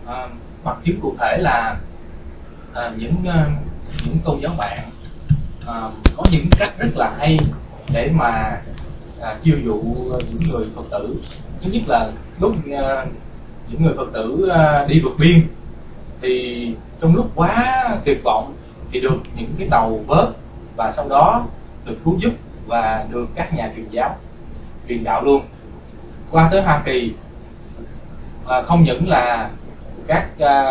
Bằng chứng cụ thể là những tôn giáo bạn có những cách rất là hay để mà chiêu dụ những người Phật tử. Thứ nhất là lúc những người Phật tử đi vượt biên, thì trong lúc quá tuyệt vọng thì được những cái tàu vớt, và sau đó được cứu giúp và được các nhà truyền giáo truyền đạo luôn. Qua tới Hoa Kỳ, không những là các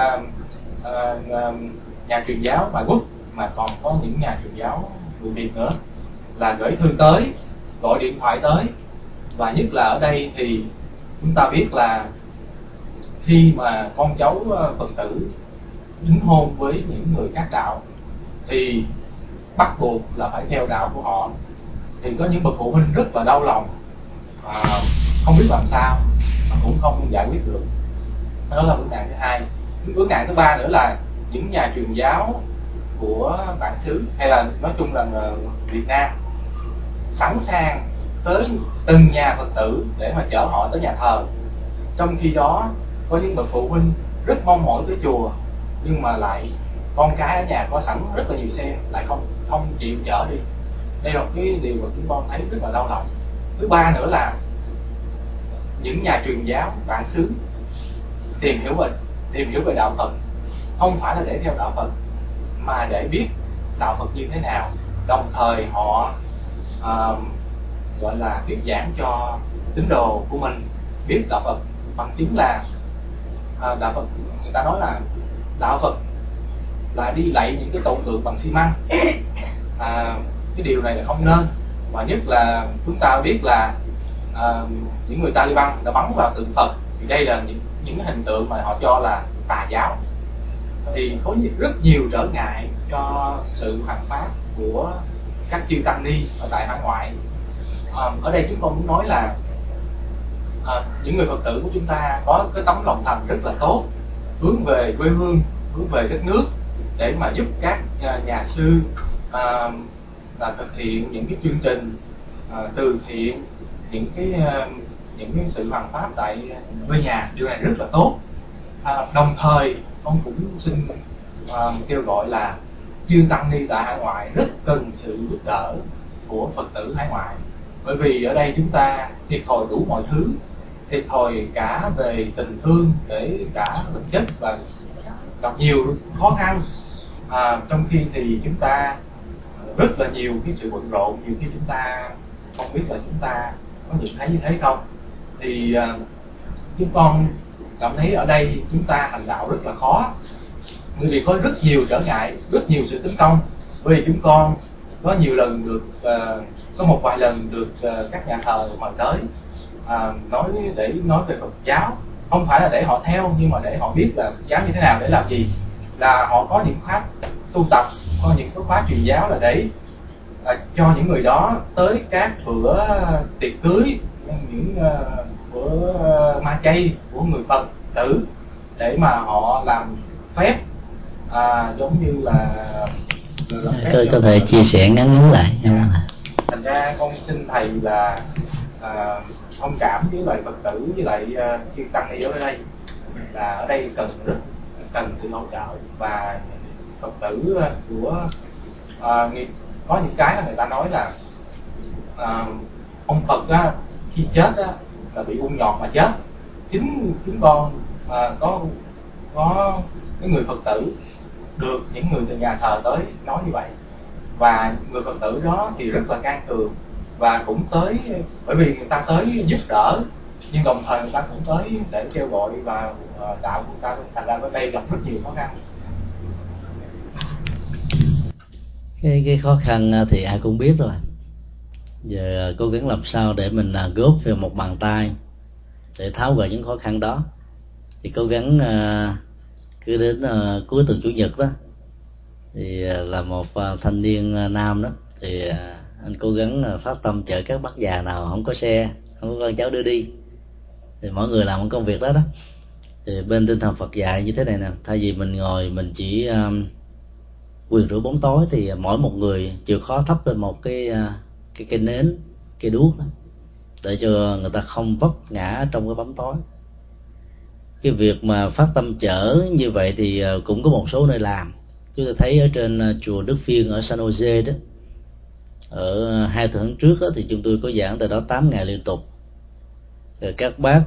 nhà truyền giáo ngoại quốc mà còn có những nhà truyền giáo người Việt nữa là gửi thư tới, gọi điện thoại tới. Và nhất là ở đây thì chúng ta biết là khi mà con cháu Phật tử đính hôn với những người khác đạo thì bắt buộc là phải theo đạo của họ. Thì có những bậc phụ huynh rất là đau lòng, không biết làm sao mà cũng không giải quyết được. Đó là vấn nạn thứ hai. Vấn nạn thứ ba nữa là những nhà truyền giáo của bản xứ hay là nói chung là Việt Nam sẵn sàng tới từng nhà Phật tử để mà chở họ tới nhà thờ. Trong khi đó có những bậc phụ huynh rất mong mỏi tới chùa, nhưng mà lại con cái ở nhà có sẵn rất là nhiều xe, lại không chịu chở đi. Đây là cái điều mà chúng con thấy rất là đau lòng. Thứ ba nữa là những nhà truyền giáo bản xứ tìm hiểu về đạo Phật không phải là để theo đạo Phật, mà để biết đạo Phật như thế nào. Đồng thời họ gọi là thuyết giảng cho tín đồ của mình biết đạo Phật. Bằng chứng là đạo Phật, người ta nói là đạo Phật là đi lạy những cái tượng tượng bằng xi măng. Cái điều này là không nên. Và nhất là chúng ta biết là những người Taliban đã bắn vào tượng Phật, thì đây là những hình tượng mà họ cho là tà giáo. Thì có rất nhiều trở ngại cho sự hoằng pháp của các chư tăng ni ở tại hải ngoại. Ở đây chúng tôi muốn nói là những người Phật tử của chúng ta có cái tấm lòng thành rất là tốt, hướng về quê hương, hướng về đất nước để mà giúp các nhà sư là thực hiện những cái chương trình từ thiện, những cái sự hoằng pháp tại quê nhà. Điều này rất là tốt. Đồng thời ông cũng xin kêu gọi là chư tăng ni tại hải ngoại rất cần sự giúp đỡ của Phật tử hải ngoại, bởi vì ở đây chúng ta thiệt thòi đủ mọi thứ, thiệt thòi cả về tình thương, kể cả vật chất, và gặp nhiều khó khăn. Trong khi thì chúng ta rất là nhiều cái sự bận rộn, nhiều khi chúng ta không biết là chúng ta có nhìn thấy như thế không. Thì chúng con cảm thấy ở đây chúng ta hành đạo rất là khó, bởi vì có rất nhiều trở ngại, rất nhiều sự tấn công. Bởi vì chúng con có nhiều lần được có một vài lần được các nhà thờ mời tới để nói về Phật giáo, không phải là để họ theo, nhưng mà để họ biết là Phật giáo như thế nào, để làm gì. Là họ có những khóa tu tập, có những cái khóa truyền giáo là để cho những người đó tới các bữa tiệc cưới, những bữa ma chay của người Phật tử, để mà họ làm phép giống như là có thể chia sẻ ngắn lại. Thành ra con xin thầy là thông cảm với lại Phật tử, với lại chư tăng ni ở đây, là ở đây cần sự hỗ trợ. và Phật tử của có những cái là người ta nói là ông Phật á, khi chết á, là bị ung nhọt mà chết. Chính chúng con có cái người Phật tử được những người từ nhà thờ tới nói như vậy, và người Phật tử đó thì rất là can cường và cũng tới, bởi vì người ta tới giúp đỡ, nhưng đồng thời người ta cũng tới để kêu gọi và đạo của người ta. Thành ra bên đây gặp rất nhiều khó khăn. Cái khó khăn thì ai cũng biết rồi. Giờ cố gắng làm sao để mình góp vào một bàn tay để tháo gỡ những khó khăn đó. Thì cố gắng cứ đến cuối tuần chủ nhật đó, thì là một thanh niên nam đó, thì anh cố gắng phát tâm chở các bác già nào không có xe, không có con cháu đưa đi, thì mỗi người làm một công việc đó đó. Thì bên tinh thần Phật dạy như thế này nè: thay vì mình ngồi mình chỉ quyền rửa bóng tối, thì mỗi một người chịu khó thắp lên một cái nến, cái đuốc đó, để cho người ta không vấp ngã trong cái bóng tối. cái việc mà phát tâm chở như vậy thì cũng có một số nơi làm. Chúng ta thấy ở trên chùa Đức Phiên ở San Jose đó, ở 2 tuần trước đó, thì chúng tôi có giảng tại đó 8 ngày liên tục. Rồi các bác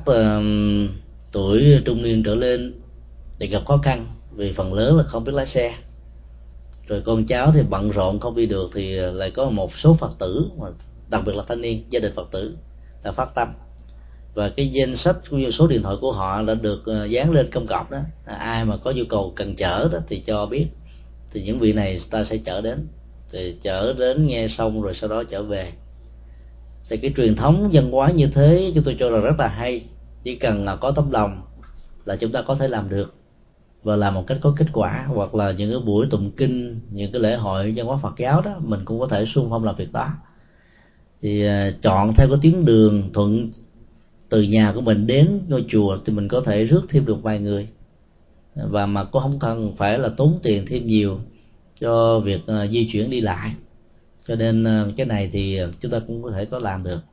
tuổi trung niên trở lên thì gặp khó khăn vì phần lớn là không biết lái xe, rồi con cháu thì bận rộn không đi được, thì lại có một số Phật tử, mà đặc biệt là thanh niên gia đình Phật tử là phát tâm, và cái danh sách cũng như số điện thoại của họ đã được dán lên công cộng đó. Ai mà có nhu cầu cần chở đó thì cho biết, thì những vị này ta sẽ chở đến, thì chở đến nghe xong rồi sau đó trở về. Thì cái truyền thống văn hóa như thế chúng tôi cho là rất là hay. Chỉ cần là có tấm lòng là chúng ta có thể làm được, và làm một cách có kết quả. Hoặc là những cái buổi tụng kinh, những cái lễ hội văn hóa Phật giáo đó, mình cũng có thể xung phong làm việc đó. Thì chọn theo cái tuyến đường thuận từ nhà của mình đến ngôi chùa thì mình có thể rước thêm được vài người, và mà cũng không cần phải là tốn tiền thêm nhiều cho việc di chuyển đi lại. Cho nên cái này thì chúng ta cũng có thể có làm được.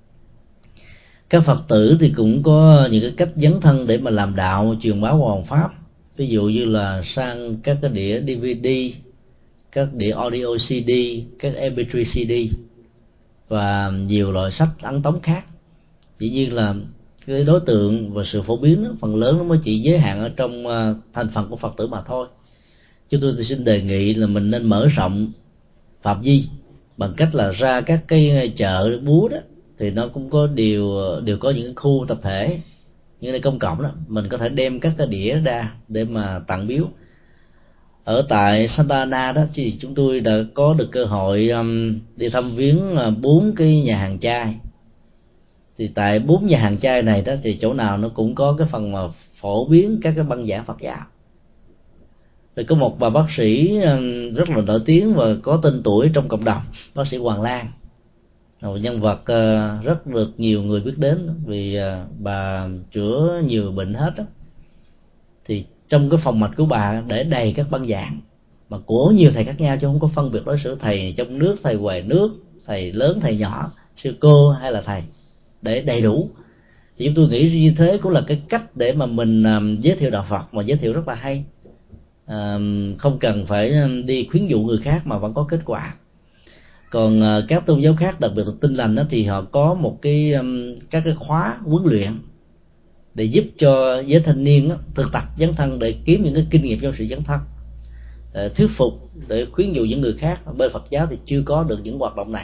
Các Phật tử thì cũng có những cái cách dấn thân để mà làm đạo, truyền bá hoàn pháp. Ví dụ như là sang các cái đĩa DVD, các đĩa audio CD, các MP3 CD và nhiều loại sách ấn tống khác. Dĩ nhiên là cái đối tượng và sự phổ biến đó, phần lớn nó mới chỉ giới hạn ở trong thành phần của Phật tử mà thôi. Chúng tôi xin đề nghị là mình nên mở rộng phạm vi bằng cách là ra các cái chợ búa đó, thì nó cũng có đều có những khu tập thể, những nơi công cộng đó, mình có thể đem các cái đĩa ra để mà tặng biếu. Ở tại Santa Ana đó thì chúng tôi đã có được cơ hội đi thăm viếng 4 cái nhà hàng chay. Thì tại 4 nhà hàng chay này đó thì chỗ nào nó cũng có cái phần mà phổ biến các cái băng giảng Phật giáo. Rồi có một bà bác sĩ rất là nổi tiếng và có tên tuổi trong cộng đồng, bác sĩ Hoàng Lan, một nhân vật rất được nhiều người biết đến vì bà chữa nhiều bệnh hết đó. Thì trong cái phòng mạch của bà để đầy các băng giảng mà của nhiều thầy khác nhau, chứ không có phân biệt đối xử thầy trong nước, thầy ngoài nước, thầy lớn, thầy nhỏ, sư cô hay là thầy, để đầy đủ. Thì chúng tôi nghĩ như thế cũng là cái cách để mà mình giới thiệu đạo Phật, mà giới thiệu rất là hay. Không cần phải đi khuyến dụ người khác mà vẫn có kết quả. Còn các tôn giáo khác, đặc biệt là Tin Lành đó, thì họ có một cái các cái khóa huấn luyện để giúp cho giới thanh niên đó, thực tập dấn thân để kiếm những cái kinh nghiệm trong sự dấn thân, thuyết phục để khuyến dụ những người khác. Bên Phật giáo thì chưa có được những hoạt động này.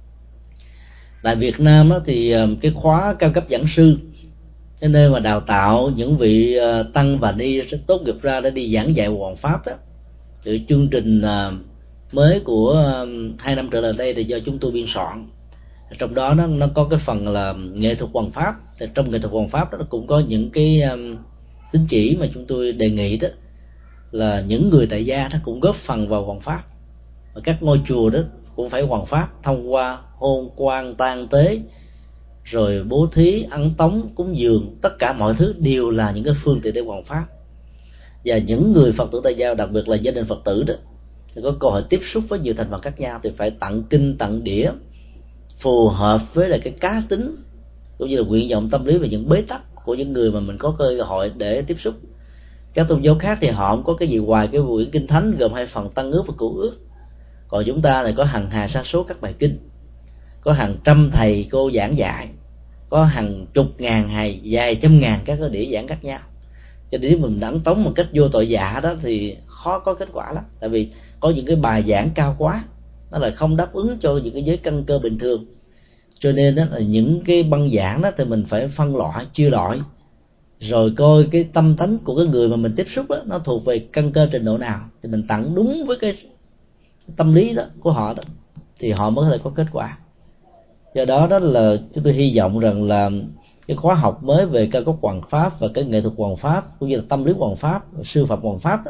Tại Việt Nam đó, thì cái khóa cao cấp giảng sư, cái nơi mà đào tạo những vị tăng và ni rất tốt nghiệp ra để đi giảng dạy hoàn pháp đó, từ chương trình mới của 2 năm trở lại đây thì do chúng tôi biên soạn. Trong đó nó có cái phần là nghệ thuật hoàn pháp. Thì trong nghệ thuật hoàn pháp đó nó cũng có những cái tín chỉ mà chúng tôi đề nghị đó là những người tại gia nó cũng góp phần vào hoàn pháp, và các ngôi chùa đó cũng phải hoàn pháp thông qua hôn quan tang tế, rồi bố thí, ấn tống, cúng dường, tất cả mọi thứ đều là những cái phương tiện để hoàn pháp. Và những người Phật tử tại gia, đặc biệt là gia đình Phật tử đó, thì có cơ hội tiếp xúc với nhiều thành phần khác nhau, thì phải tặng kinh, tặng đĩa phù hợp với lại cái cá tính cũng như là nguyện vọng tâm lý và những bế tắc của những người mà mình có cơ hội để tiếp xúc. Các tôn giáo khác thì họ không có cái gì ngoài cái quyển kinh thánh gồm 2 phần Tân ước và Cựu ước. Còn chúng ta này có hàng hà sa số các bài kinh, có hàng trăm thầy cô giảng dạy, có hàng chục ngàn hay vài trăm ngàn các cái đĩa giảng khác nhau. Cho nên nếu mình ấn tống một cách vô tội vạ đó thì khó có kết quả lắm. Tại vì có những cái bài giảng cao quá, nó là không đáp ứng cho những cái giới căn cơ bình thường. Cho nên đó là những cái băng giảng đó thì mình phải phân loại, chia loại, rồi coi cái tâm tánh của cái người mà mình tiếp xúc đó, nó thuộc về căn cơ trình độ nào, thì mình tặng đúng với cái tâm lý đó của họ đó, thì họ mới có thể có kết quả. Do đó đó là chúng tôi hy vọng rằng là cái khóa học mới về cao cấp hoàn pháp và cái nghệ thuật hoàn pháp cũng như là tâm lý hoàn pháp, sư phạm hoàn pháp đó,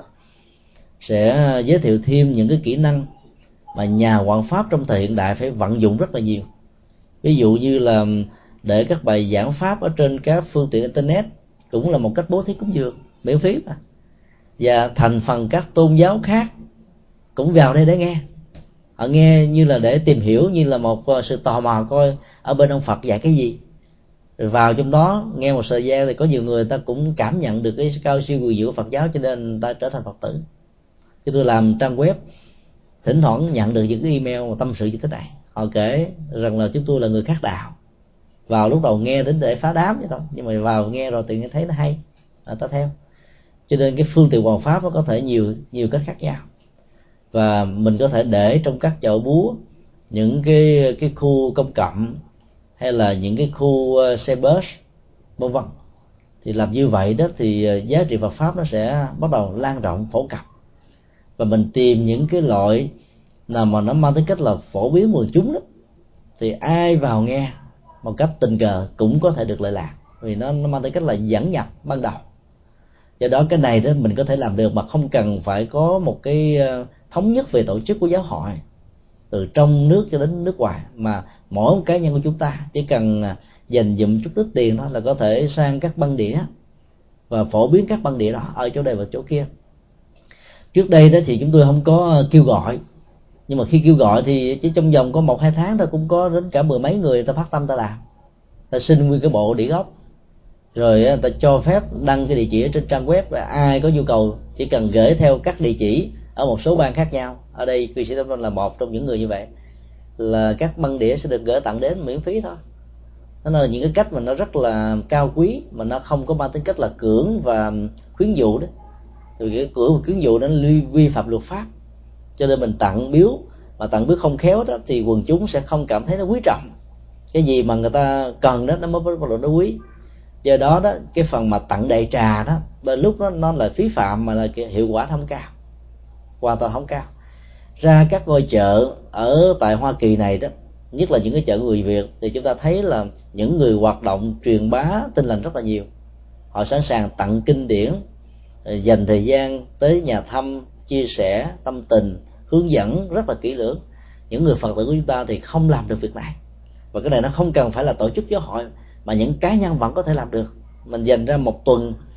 sẽ giới thiệu thêm những cái kỹ năng mà nhà hoàn pháp trong thời hiện đại phải vận dụng rất là nhiều. Ví dụ như là để các bài giảng pháp ở trên các phương tiện internet cũng là một cách bố thí cúng dường miễn phí mà. Và thành phần các tôn giáo khác cũng vào đây để nghe. Họ nghe như là để tìm hiểu, như là một sự tò mò coi ở bên ông Phật dạy cái gì. Rồi vào trong đó nghe một thời gian thì có nhiều người ta cũng cảm nhận được cái cao siêu quyền diệu của Phật giáo, cho nên người ta trở thành Phật tử. Chứ tôi làm trang web, thỉnh thoảng nhận được những cái email mà tâm sự như thế này. Họ kể rằng là chúng tôi là người khác đạo, vào lúc đầu nghe đến để phá đám vậy thôi, nhưng mà vào nghe rồi thì thấy nó hay, ta theo. Cho nên cái phương tiện hoàn pháp nó có thể nhiều cách khác nhau, và mình có thể để trong các chợ búa, những cái khu công cộng, hay là những cái khu xe bus vân vân. Thì làm như vậy đó thì giá trị Phật pháp nó sẽ bắt đầu lan rộng, phổ cập, và mình tìm những cái loại nào mà nó mang tính cách là phổ biến quần chúng đó, thì ai vào nghe một cách tình cờ cũng có thể được lợi lạc, vì nó mang tính cách là dẫn nhập ban đầu. Do đó cái này đó mình có thể làm được mà không cần phải có một cái thống nhất về tổ chức của giáo hội từ trong nước cho đến nước ngoài, mà mỗi một cá nhân của chúng ta chỉ cần dành dụm chút ít tiền đó là có thể sang các băng đĩa và phổ biến các băng đĩa đó ở chỗ này và chỗ kia. Trước đây đó thì chúng tôi không có kêu gọi, nhưng mà khi kêu gọi thì chỉ trong vòng có 1-2 tháng thôi cũng có đến cả 10 mấy người ta phát tâm ta làm, ta xin nguyên cái bộ đĩa gốc, rồi ta cho phép đăng cái địa chỉ ở trên trang web, và ai có nhu cầu chỉ cần gửi theo các địa chỉ ở một số bang khác nhau. Ở đây cư sĩ Tâm Linh là một trong những người như vậy, là các băng đĩa sẽ được gửi tặng đến miễn phí thôi. Đó là những cái cách mà nó rất là cao quý, mà nó không có mang tính cách là cưỡng và khuyến dụ đó. Từ cái cưỡng và khuyến dụ nó vi phạm luật pháp, cho nên mình tặng biếu, mà tặng biếu không khéo đó thì quần chúng sẽ không cảm thấy nó quý trọng. Cái gì mà người ta cần đó nó mới bắt đầu nó quý. Do đó đó cái phần mà tặng đại trà đó đôi lúc nó là phí phạm, mà là cái hiệu quả không cao, hoàn toàn không cao. Ra các ngôi chợ ở tại Hoa Kỳ này đó, nhất là những cái chợ người Việt, thì chúng ta thấy là những người hoạt động truyền bá tin lành rất là nhiều. Họ sẵn sàng tặng kinh điển, dành thời gian tới nhà thăm, chia sẻ tâm tình, hướng dẫn rất là kỹ lưỡng. Những người Phật tử của chúng ta thì không làm được việc này, và cái này nó không cần phải là tổ chức giáo hội, mà những cá nhân vẫn có thể làm được. Mình dành ra một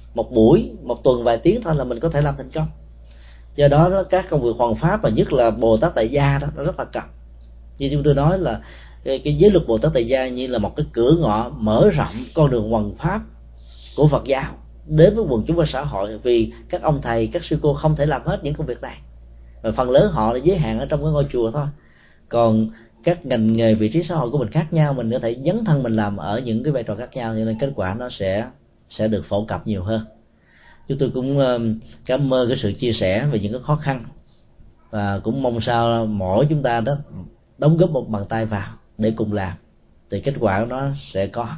tuần vài tiếng thôi là mình có thể làm thành công. Do đó các công việc hoàn pháp, và nhất là Bồ Tát Tại Gia đó, nó rất là cần. Như chúng tôi nói là cái giới luật Bồ Tát Tại Gia như là một cái cửa ngõ mở rộng con đường hoàn pháp của Phật giáo đến với quần chúng và xã hội, vì các ông thầy, các sư cô không thể làm hết những công việc này, và phần lớn họ là giới hạn ở trong cái ngôi chùa thôi. Còn các ngành nghề, vị trí xã hội của mình khác nhau, mình có thể dấn thân mình làm ở những cái vai trò khác nhau, cho nên kết quả nó sẽ được phổ cập nhiều hơn. Chúng tôi cũng cảm ơn cái sự chia sẻ về những cái khó khăn, và cũng mong sao mỗi chúng ta đó đóng góp một bàn tay vào để cùng làm, thì kết quả nó sẽ có.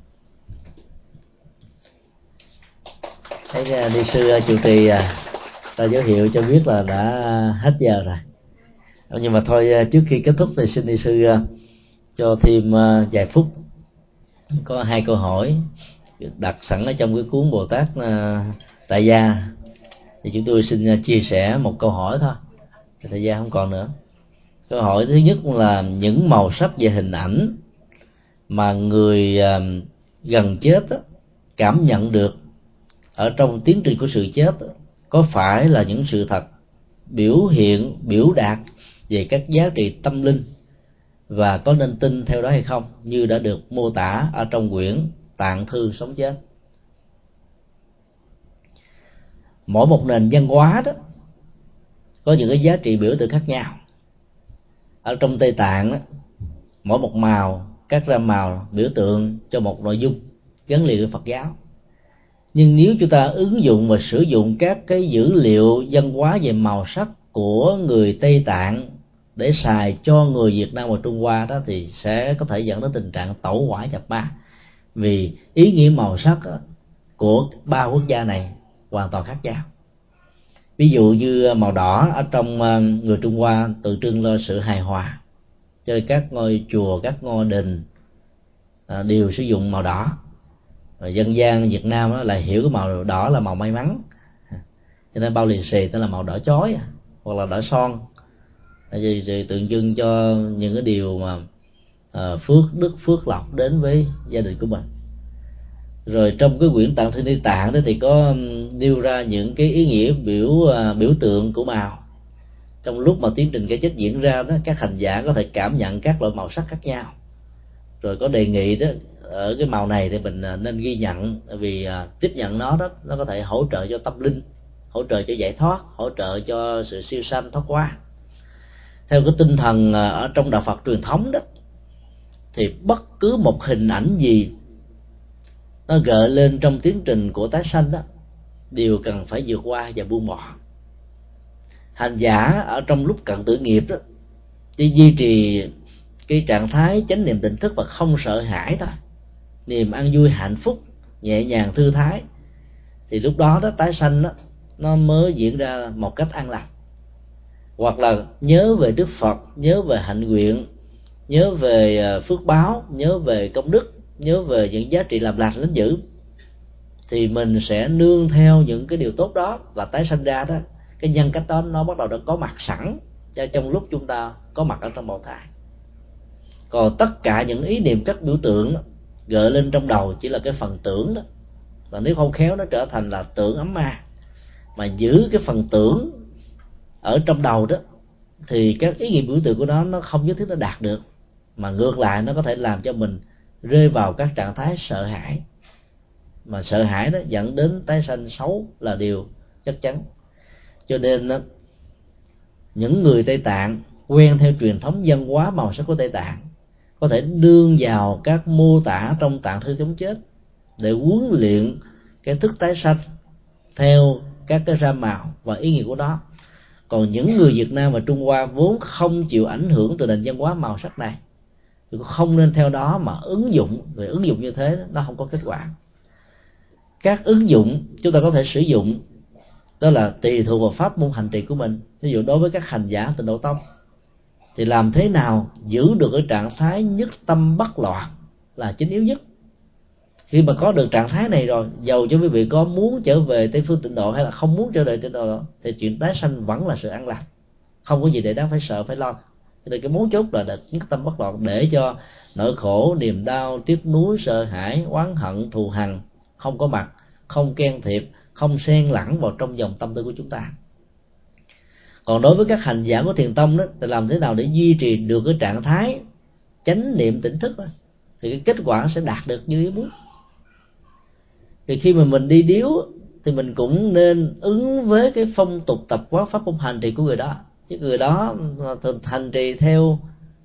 Thấy ni sư chủ trì ta dấu hiệu cho biết là đã hết giờ rồi, nhưng mà thôi, trước khi kết thúc thì xin ni sư cho thêm vài phút. Có 2 câu hỏi đặt sẵn ở trong cái cuốn Bồ Tát Tại Gia, thì chúng tôi xin chia sẻ một câu hỏi thôi, thời gian không còn nữa. Câu hỏi thứ nhất là những màu sắc về hình ảnh mà người gần chết đó, cảm nhận được ở trong tiến trình của sự chết đó, có phải là những sự thật biểu hiện, biểu đạt về các giá trị tâm linh, và có nên tin theo đó hay không, như đã được mô tả ở trong quyển Tạng Thư Sống Chết? Mỗi một nền văn hóa đó có những cái giá trị biểu tượng khác nhau. Ở trong Tây Tạng đó, mỗi một màu cắt ra màu biểu tượng cho một nội dung gắn liền với Phật giáo. Nhưng nếu chúng ta ứng dụng và sử dụng các cái dữ liệu văn hóa về màu sắc của người Tây Tạng để xài cho người Việt Nam và Trung Hoa đó, thì sẽ có thể dẫn đến tình trạng tẩu hỏa nhập ma, vì ý nghĩa màu sắc của 3 quốc gia này hoàn toàn khác nhau. Ví dụ như màu đỏ ở trong người Trung Hoa tượng trưng cho sự hài hòa, cho nên các ngôi chùa, các ngôi đình đều sử dụng màu đỏ. Rồi dân gian Việt Nam lại hiểu cái màu đỏ là màu may mắn, cho nên bao lì xì tên là màu đỏ chói hoặc là đỏ son, thì tượng trưng cho những cái điều mà phước đức, phước lộc đến với gia đình của mình. Rồi trong cái quyển Tạng Thư Ni Tạng đó thì có nêu ra những cái ý nghĩa biểu tượng của màu. Trong lúc mà tiến trình cái chết diễn ra đó, các hành giả có thể cảm nhận các loại màu sắc khác nhau. Rồi có đề nghị đó ở cái màu này thì mình nên ghi nhận, vì tiếp nhận nó đó, nó có thể hỗ trợ cho tâm linh, hỗ trợ cho giải thoát, hỗ trợ cho sự siêu sanh thoát hóa. Theo cái tinh thần ở trong đạo Phật truyền thống đó, thì bất cứ một hình ảnh gì nó gợi lên trong tiến trình của tái sanh đó đều cần phải vượt qua và buông bỏ. Hành giả ở trong lúc cận tử nghiệp đó chỉ duy trì cái trạng thái chánh niệm tỉnh thức và không sợ hãi thôi, niềm an vui hạnh phúc, nhẹ nhàng thư thái, thì lúc đó đó tái sanh đó nó mới diễn ra một cách an lành. Hoặc là nhớ về Đức Phật, nhớ về hạnh nguyện, nhớ về phước báo, nhớ về công đức, nhớ về những giá trị làm lành lánh dữ, thì mình sẽ nương theo những cái điều tốt đó, và tái sanh ra đó, cái nhân cách đó nó bắt đầu đã có mặt sẵn cho trong lúc chúng ta có mặt ở trong bào thai. Còn tất cả những ý niệm, các biểu tượng gợi lên trong đầu chỉ là cái phần tưởng đó, và nếu không khéo nó trở thành là tưởng ấm ma. Mà giữ cái phần tưởng ở trong đầu đó thì các ý nghĩa biểu tượng của nó không nhất thiết nó đạt được, mà ngược lại nó có thể làm cho mình rơi vào các trạng thái sợ hãi, mà sợ hãi đó dẫn đến tái sanh xấu là điều chắc chắn. Cho nên đó, những người Tây Tạng quen theo truyền thống văn hóa màu sắc của Tây Tạng có thể đương vào các mô tả trong tạng thư chống chết để huấn luyện cái thức tái sanh theo các cái ra màu và ý nghĩa của nó. Còn những người Việt Nam và Trung Hoa vốn không chịu ảnh hưởng từ nền văn hóa màu sắc này thì không nên theo đó mà ứng dụng. Vì ứng dụng như thế nó không có kết quả. Các ứng dụng chúng ta có thể sử dụng đó là tùy thuộc vào pháp môn hành trì của mình. Ví dụ đối với các hành giả Tịnh Độ Tông thì làm thế nào giữ được cái trạng thái nhất tâm bất loạn là chính yếu nhất. Khi mà có được trạng thái này rồi, dầu cho quý vị có muốn trở về Tây phương Tịnh Độ hay là không muốn trở về Tịnh Độ thì chuyện tái sanh vẫn là sự an lành, không có gì để đáng phải sợ phải lo. Cho nên cái mấu chốt là nhất tâm bất loạn, để cho nỗi khổ, niềm đau, tiếc nuối, sợ hãi, oán hận, thù hằn không có mặt, không can thiệp, không xen lẫn vào trong dòng tâm tư của chúng ta. Còn đối với các hành giả của thiền tông đó, thì làm thế nào để duy trì được cái trạng thái chánh niệm tỉnh thức đó, thì cái kết quả sẽ đạt được như ý muốn. Thì khi mà mình đi điếu thì mình cũng nên ứng với cái phong tục tập quán pháp môn hành trì của người đó. Chứ người đó hành trì theo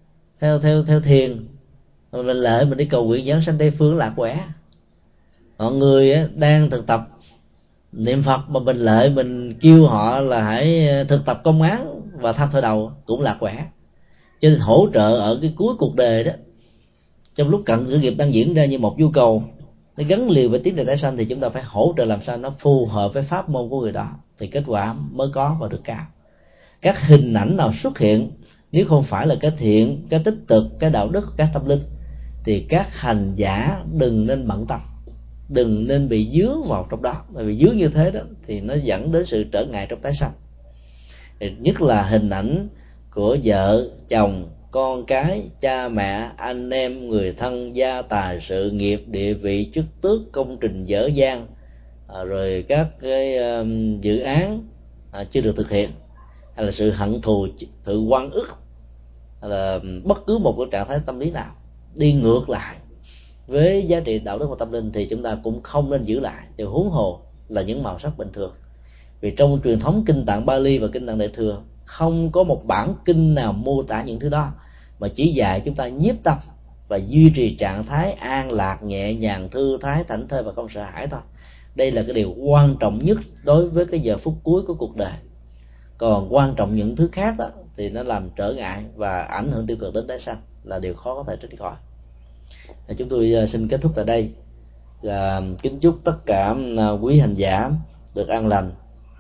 thiền, rồi mình lại mình đi cầu nguyện giảng sanh Tây phương lạc quẻ. Mọi người đang thực tập niệm Phật mà mình lại mình kêu họ là hãy thực tập công án và tham thôi đầu cũng lạc quẻ. Cho nên hỗ trợ ở cái cuối cuộc đời đó, trong lúc cận tử nghiệp đang diễn ra như một nhu cầu nó gắn liền với tiến trình tái sanh, thì chúng ta phải hỗ trợ làm sao nó phù hợp với pháp môn của người đó thì kết quả mới có và được cao. Các hình ảnh nào xuất hiện nếu không phải là cái thiện, cái tích cực, cái đạo đức, cái tâm linh thì các hành giả đừng nên bận tâm, đừng nên bị dướng vào trong đó. Bởi vì dướng như thế đó thì nó dẫn đến sự trở ngại trong tái sanh. Nhất là hình ảnh của vợ, chồng, con cái, cha mẹ, anh em, người thân, gia tài, sự nghiệp, địa vị, chức tước, công trình dở dang, rồi các cái dự án chưa được thực hiện, hay là sự hận thù, sự oan ức, hay là bất cứ một cái trạng thái tâm lý nào đi ngược lại với giá trị đạo đức và tâm linh thì chúng ta cũng không nên giữ lại, thì huống hồ là những màu sắc bình thường. Vì trong truyền thống kinh tạng Bali và kinh tạng Đại thừa không có một bản kinh nào mô tả những thứ đó, mà chỉ dạy chúng ta nhiếp tâm và duy trì trạng thái an lạc, nhẹ nhàng, thư thái, thảnh thơi và không sợ hãi thôi. Đây là cái điều quan trọng nhất đối với cái giờ phút cuối của cuộc đời. Còn quan trọng những thứ khác đó thì nó làm trở ngại và ảnh hưởng tiêu cực đến tái sanh, là điều khó có thể tránh khỏi. Chúng tôi xin kết thúc tại đây và kính chúc tất cả quý hành giả được an lành.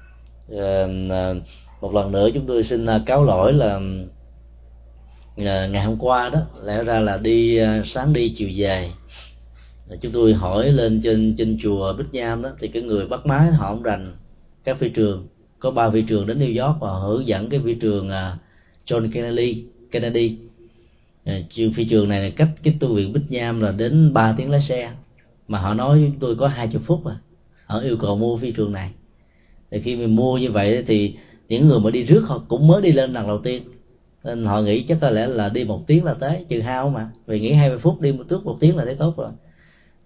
Một lần nữa chúng tôi xin cáo lỗi là ngày hôm qua đó lẽ ra là đi sáng đi chiều về. Chúng tôi hỏi lên trên chùa Bích Nham đó thì cái người bắt máy họ không rành các phi trường. Có 3 phi trường đến New York và hướng dẫn cái phi trường John Kennedy. Phi trường này cách cái tu viện Bích Nham là đến 3 tiếng lái xe, mà họ nói tôi có 20 phút mà họ yêu cầu mua phi trường này. Thì khi mình mua như vậy thì những người mà đi trước họ cũng mới đi lên lần đầu tiên, nên họ nghĩ chắc có lẽ là đi 1 tiếng là tới, trừ hao mà, vì nghĩ 20 phút đi trước 1 tiếng là thấy tốt rồi.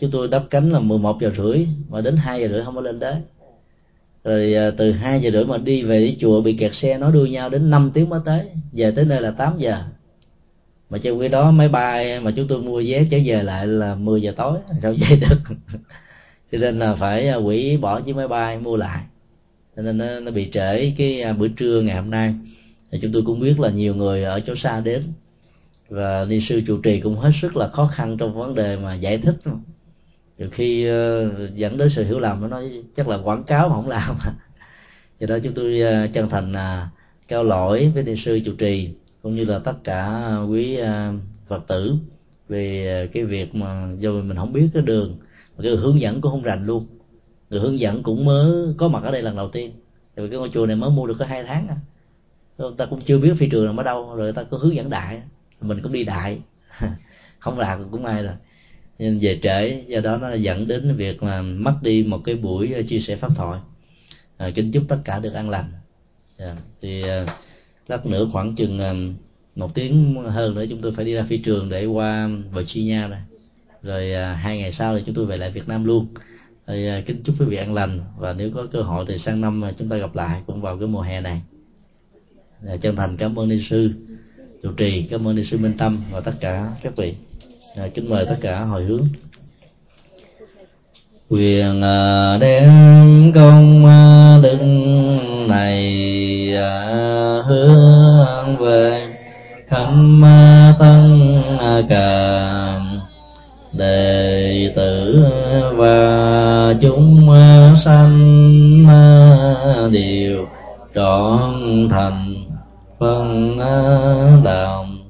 chúng tôi đắp cánh là 11 giờ rưỡi, mà đến 2 giờ rưỡi không có lên tới. Rồi từ 2 giờ rưỡi mà đi về đến chùa bị kẹt xe nối đuôi nhau đến 5 tiếng mới tới, về tới nơi là 8 giờ. Mà trong khi đó máy bay mà chúng tôi mua vé trở về lại là 10 giờ tối, sao vậy được? Cho nên là phải hủy bỏ chiếc máy bay mua lại, cho nên nó bị trễ cái bữa trưa ngày hôm nay. Thì chúng tôi cũng biết là nhiều người ở chỗ xa đến, và ni sư trụ trì cũng hết sức là khó khăn trong vấn đề mà giải thích. Nhiều khi dẫn đến sự hiểu lầm, nó nói chắc là quảng cáo mà không làm. Do đó chúng tôi chân thành cáo lỗi với ni sư trụ trì cũng như là tất cả quý Phật tử về cái việc mà do mình không biết cái đường, mà cái hướng dẫn cũng không rành luôn. Người hướng dẫn cũng mới có mặt ở đây lần đầu tiên, tại vì cái ngôi chùa này mới mua được có 2 tháng à. Người ta cũng chưa biết phi trường nằm ở đâu, rồi người ta có hướng dẫn đại, mình cũng đi đại không làm cũng may rồi, nên về trễ. Do đó nó dẫn đến việc mà mất đi một cái buổi chia sẻ pháp thoại. Kính chúc tất cả được an lành. Thì lát nữa khoảng chừng 1 tiếng hơn nữa chúng tôi phải đi ra phi trường để qua Virginia rồi 2 ngày sau thì chúng tôi về lại Việt Nam luôn. Thì kính chúc quý vị an lành, và nếu có cơ hội thì sang năm chúng ta gặp lại cũng vào cái mùa hè này. Chân thành cảm ơn ni sư trụ trì, cảm ơn ni sư Minh Tâm và tất cả các vị. Kính mời tất cả hồi hướng. Quyền đem công đức này hướng về khắp tất cả đệ tử và chúng sanh đều trọn thành phân đạo.